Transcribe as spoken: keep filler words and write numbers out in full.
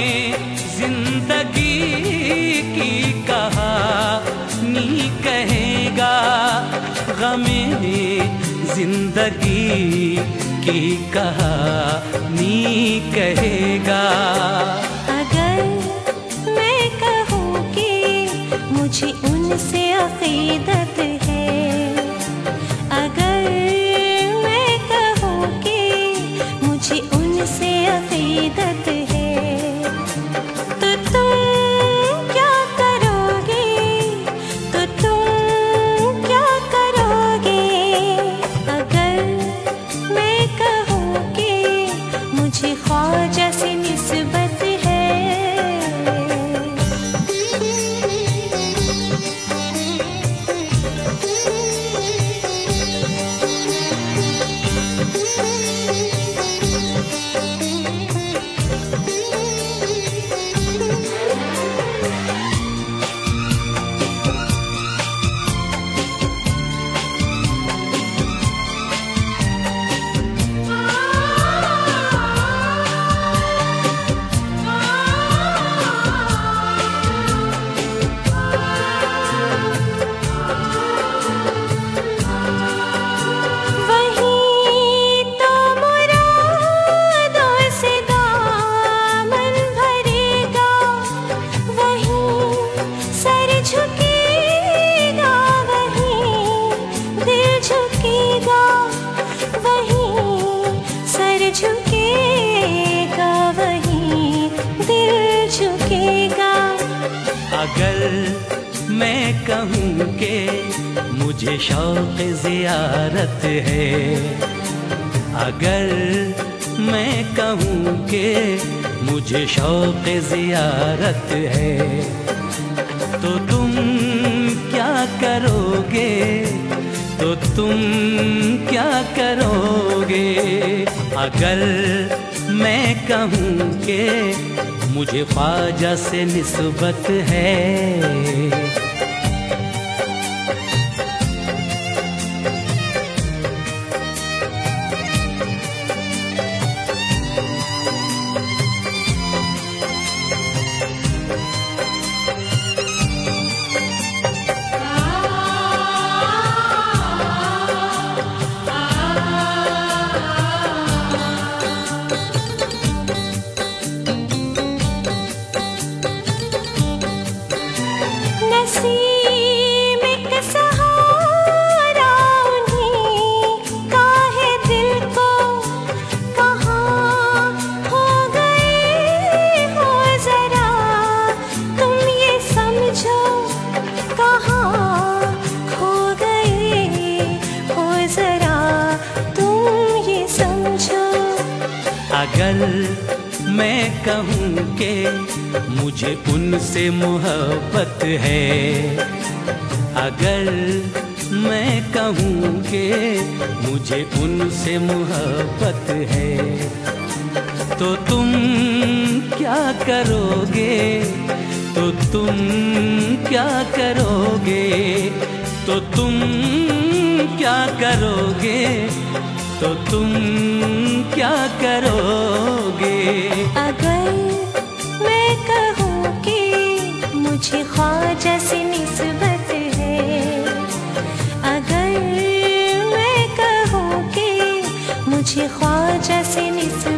जिंदगी की कहानी कहेगा, गमे जिंदगी की कहानी कहेगा। अगर मैं कहूँ कि मुझे उनसे अकीदत है, अगर मैं कहूँ कि मुझे उनसे अकीदत है, तो तुम क्या करोगे, तो तुम क्या करोगे? अगर मैं कहूँ कि मुझे ख्वाजा से निस्बत है। अगर मैं कहूँ कि मुझे शौक़ ज़ियारत है, अगर मैं कहूँ कि मुझे शौक़ ज़ियारत है, तो तुम क्या करोगे, तो तुम क्या करोगे? अगर मैं कहूँ कि मुझे ख्वाजा से निस्बत है। अगर मैं कहूँ कि मुझे उनसे मोहब्बत है, अगर मैं कहूँ कि मुझे उनसे मोहब्बत है, तो तुम क्या करोगे, तो तुम क्या करोगे, तो तुम क्या करोगे, तो तुम क्या करोगे? अगर मैं कहूँ कि मुझे ख्वाजा से निस्बत है, अगर मैं कहूँ कि मुझे ख्वाजा से निस्बत